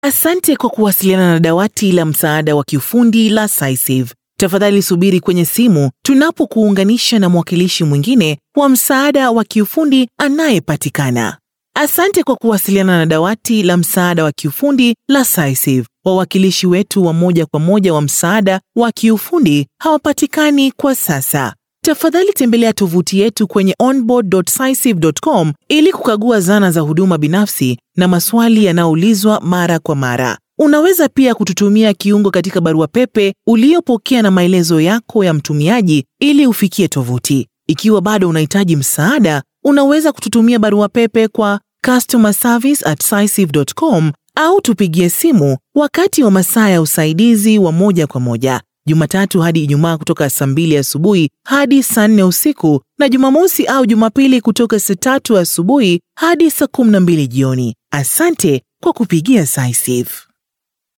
Asante kwa kuwasiliana na dawati la msaada wa kiufundi la SciSafe. Tafadhali subiri kwenye simu tunapokuunganisha na mwakilishi mwingine wa msaada wa kiufundi anayepatikana. Asante kwa kuwasiliana na dawati la msaada wa kiufundi la SciSafe. Wawakilishi wetu wa moja kwa moja wa msaada wa kiufundi hawapatikani kwa sasa. Tafadhali tembelea tovuti yetu kwenye onboard.scisafe.com ili kukagua zana za huduma binafsi na maswali yanayoulizwa mara kwa mara. Unaweza pia kututumia kiungo katika barua pepe uliyopokea na maelezo yako ya mtumiaji ili ufikie tovuti. Ikiwa bado unahitaji msaada, unaweza kututumia barua pepe kwa customerservice@scisafe.com au tupigie simu wakati wa masaa ya usaidizi wa moja kwa moja, Jumatatu hadi Ijumaa kutoka saa 2 asubuhi hadi saa 4 usiku na Jumamosi au Jumapili kutoka saa 3 asubuhi hadi saa 12 jioni. Asante kwa kupigia SciSafe.